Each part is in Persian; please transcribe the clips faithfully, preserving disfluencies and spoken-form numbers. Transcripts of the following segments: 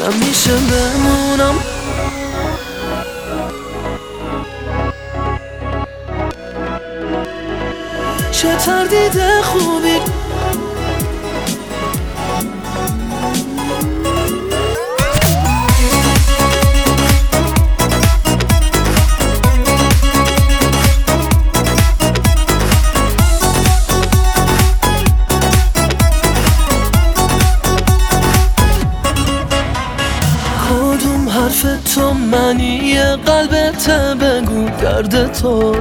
نمیشه بمونم. چه تردید خوبی کدوم حرف تو معنی قلبت بگو درد تو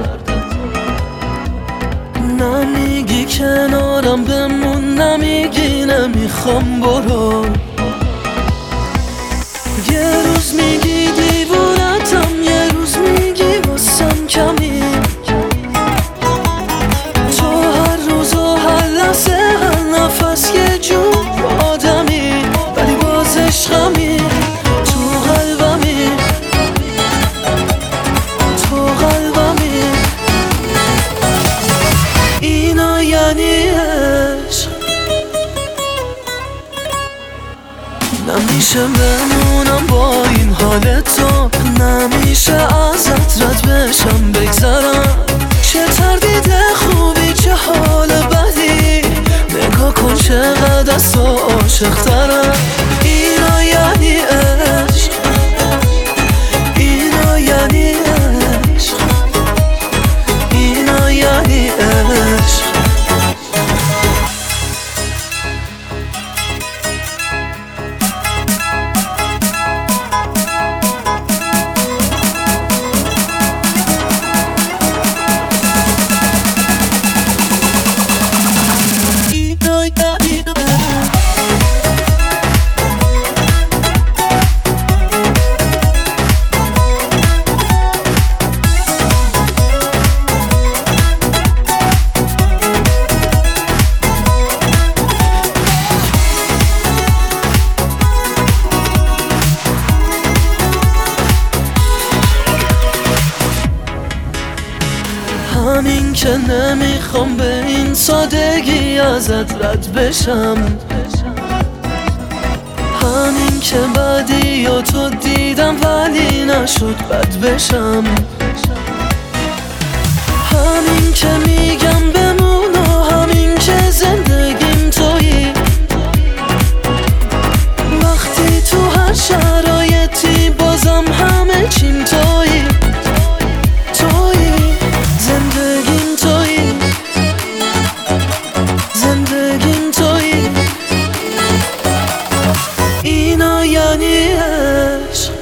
نمیگی کنارم بمون، نمیگی نمیخوام برو. یه روز میگی دیوونتم، یه روز میگی واسم کمی. تو هر روز و هر لحظه هر نفس یه جور آدمی، ولی باز عشقمی تو قلبمی، تو قلبمی. اینا یعنی عشق. نمیشه بمونم با این حال تو، نمیشه ازت رد بشم بگذرم. چه تردید خوبی چه حال بدی، نگاه کن چقدر از تو عاشق ترم. اینا یعنی عشق، اینا یعنی عشق، اینا یعنی عشق. همین که نمیخوام به این سادگی ازت رد بشم، همین که بدی و تو دیدم ولی نشد بد بشم، همین که میگم بمون و همین که زندگیم تویی. وقتی تو هر شرایطی بازم همه چیم تویی، تویی زندگیم تویی، زندگیم تویی. اینا یعنی عشق.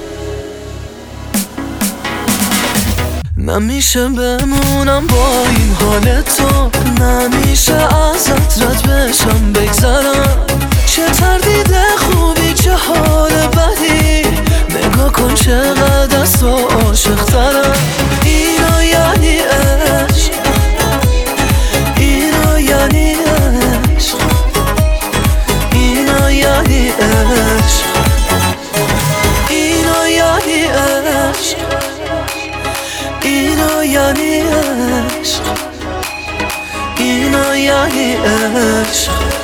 نمیشه بمونم با این حال تو، نمیشه ازت رد بشم بگذرم. چه تردید خوبی چه حال بدی، نگاه کن چقدر از تو عاشق ترم. اینا یعنی عشق، اینا یعنی عشق، اینا یعنی عشق، اینا یعنی عشق، اینا یعنی عشق، اینا یعنی عشق.